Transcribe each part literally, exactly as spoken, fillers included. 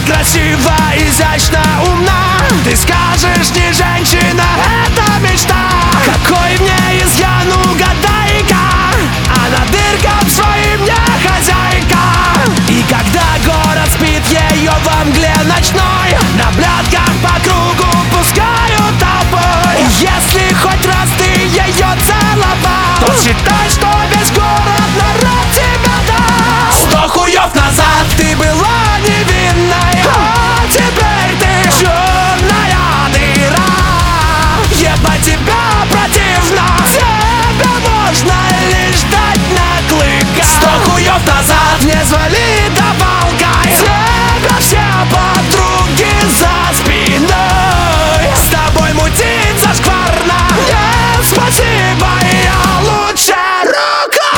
красива, изящна, умна. Ты скажешь, не женщина, это мечта. Какой мне изъян, угадай-ка, она дыркам своим не хозяйка. И когда город спит, ее во мгле ночной на блядках по кругу пускают толпой. И если хоть раз ты ее целовал, то считай, что весь город народ тебя дал. Сто хуев назад ты была невинной, а теперь ты черная дыра. Ебать тебя противно, тебя можно лишь дать на клыках. Сто хуев назад не звали добавкой, тебя все подруги за спиной. С тобой мутить зашкварно, нет, спасибо, я лучше рукой.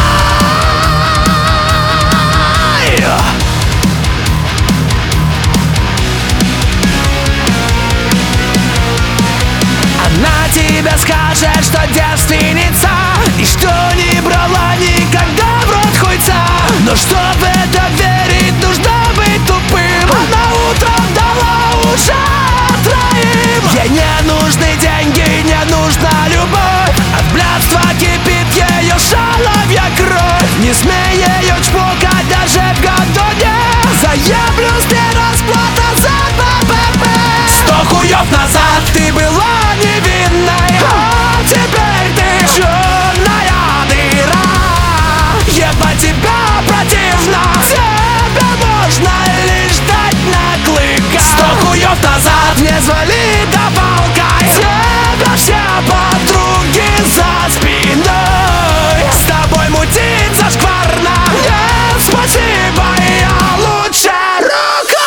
Она тебе скажет, что девственница, и что не брала никогда в рот хуйца. Но чтоб это верить, нужно быть тупым. Она утром дала уже троим. Ей не нужны деньги, не нужна любовь. От блядства кипит ее шаловья кровь. Не смей ее чпокать даже в гадоне. Заеблю с ней расплата за ППП. Сто хуев назад ты была невинной, а теперь ты черная дыра. Ебать тебя противно, тебя можно лишь дать на клыках. Сто хуев назад не звали добавкой, тебя все подруги за спиной. С тобой мутить зашкварно, нет, спасибо, я лучше рукой.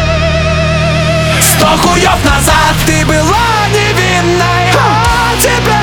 Сто хуев назад ты была невинной, а теперь